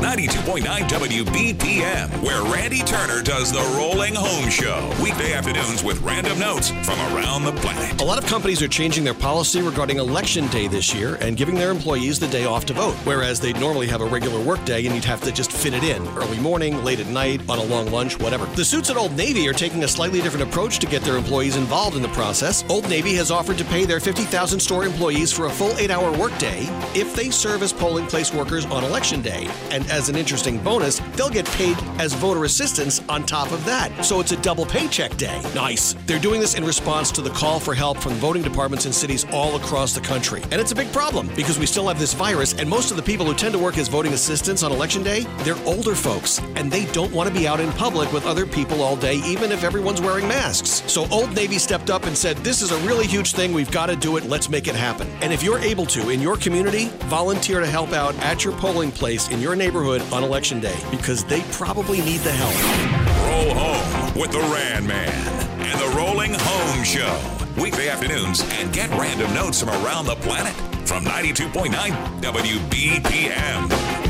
92.9 WBPM, where Randy Turner does the Rolling Home Show. Weekday afternoons with random notes from around the planet. A lot of companies are changing their policy regarding Election Day this year and giving their employees the day off to vote, whereas they'd normally have a regular work day and you'd have to just fit it in. Early morning, late at night, on a long lunch, whatever. The suits at Old Navy are taking a slightly different approach to get their employees involved in the process. Old Navy has offered to pay their 50,000 store employees for a full 8-hour workday if they serve as polling place workers on Election Day. And as an interesting bonus, they'll get paid as voter assistants on top of that. So it's a double paycheck day. Nice. They're doing this in response to the call for help from voting departments in cities all across the country. And it's a big problem because we still have this virus, and most of the people who tend to work as voting assistants on Election Day, they're older folks, and they don't want to be out in public with other people all day, even if everyone's wearing masks. So Old Navy stepped up and said, this is a really huge thing. We've got to do it. Let's make it happen. And if you're able to, in your community, volunteer to help out at your polling place in your neighborhood on Election Day, because they probably need the help. Roll home with the Ran Man and the Rolling Home Show. Weekday afternoons, and get random notes from around the planet from 92.9 WBPM.